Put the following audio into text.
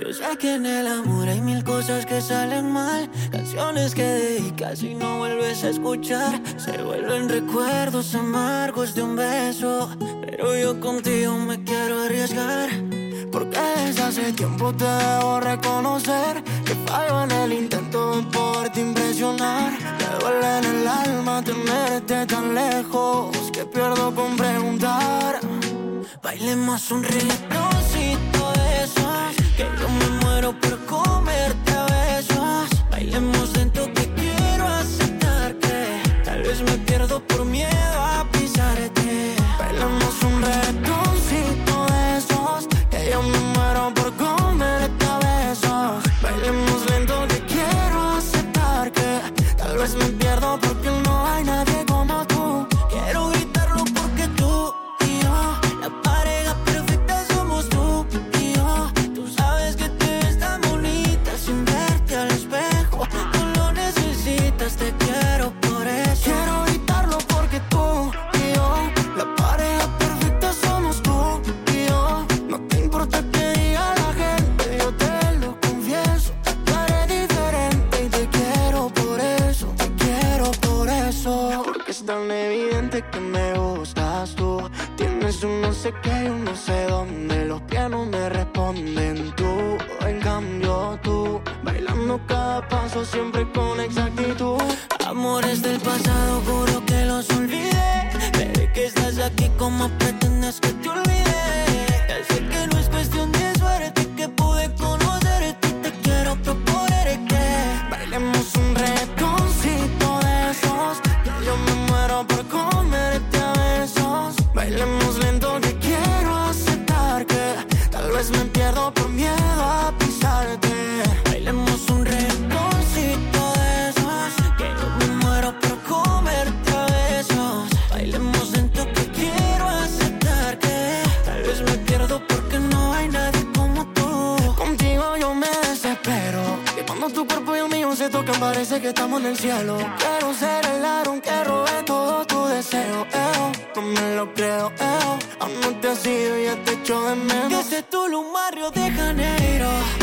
Yo sé que en el amor hay mil cosas que salen mal, canciones que dedicas y no vuelves a escuchar. Se vuelven recuerdos amargos de un beso, pero yo contigo me quiero arriesgar. Porque desde hace tiempo te debo reconocer que fallo en el intento de poderte impresionar. Me duele en el alma tenerte tan lejos que pierdo con preguntar. Bailemos un reggaetoncito de esos, que yo me muero por comerte a besos. Bailemos lento que quiero aceptar que tal vez me pierdo por miedo a pisarte. Bailemos un reggaetoncito de esos, que yo me muero por comerte a besos. Bailemos lento que quiero aceptar que tal vez me pierdo porque no hay nadie como tú. Quiero gritarlo porque tú y yo, la pareja perfecta somos tú y yo. Tú sabes que te ves tan bonita sin verte al espejo. Tú lo necesitas, te quiero por eso. Quiero gritarlo porque tú y yo, la pareja perfecta somos tú y yo. No te importa que diga la gente, yo te lo confieso. Tú eres diferente y te quiero por eso, te quiero por eso. Porque es tan evidente que me gustas tú. Tienes un no sé qué y un no sé dónde. Los pies no me responden tú. En cambio tú, bailando cada paso siempre con exactitud. Amores del pasado, juro que los olvidé. Desde que estás aquí, ¿cómo pretendes que te olvide? Ya sé que no es cuestión de suerte que pude conocerte y te quiero proponer que bailemos un reggaetoncito de esos, que yo me muero por comerte a besos. Bailemos lento que quiero aceptar que tal vez me pierdo por miedo a pisarte. Bailemos un reggaetoncito de esos, que yo me muero por comerte a besos. Bailemos lento que quiero aceptar que tal vez me pierdo porque no hay nadie como tú. Contigo yo me desespero, que cuando tu cuerpo y el mío se tocan parece que estamos en el cielo. Quiero ser el ladrón que robe todo tu deseo, no me lo creo, aún no te has ido y ya te echo de menos. Desde Tulum, Río de Janeiro,